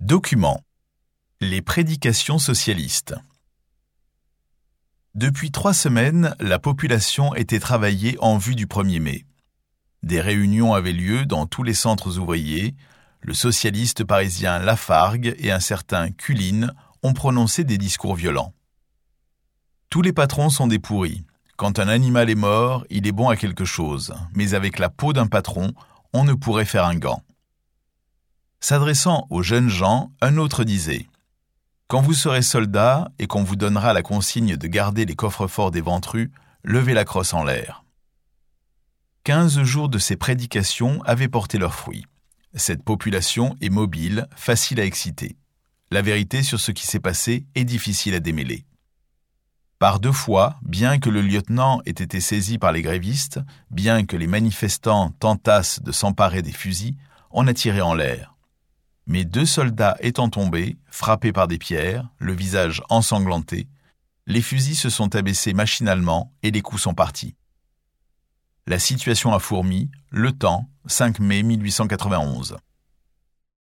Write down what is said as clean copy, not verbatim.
Document. Les prédications socialistes. Depuis 3 semaines, la population était travaillée en vue du 1er mai. Des réunions avaient lieu dans tous les centres ouvriers. Le socialiste parisien Lafargue et un certain Culline ont prononcé des discours violents. Tous les patrons sont des pourris. Quand un animal est mort, il est bon à quelque chose, mais avec la peau d'un patron, on ne pourrait faire un gant. S'adressant aux jeunes gens, un autre disait « Quand vous serez soldat et qu'on vous donnera la consigne de garder les coffres-forts des ventrus, levez la crosse en l'air. » 15 jours de ces prédications avaient porté leurs fruits. Cette population est mobile, facile à exciter. La vérité sur ce qui s'est passé est difficile à démêler. Par 2 fois, bien que le lieutenant ait été saisi par les grévistes, bien que les manifestants tentassent de s'emparer des fusils, on a tiré en l'air. Mais 2 soldats étant tombés, frappés par des pierres, le visage ensanglanté, les fusils se sont abaissés machinalement et les coups sont partis. La situation a fourmi, Le Temps, 5 mai 1891.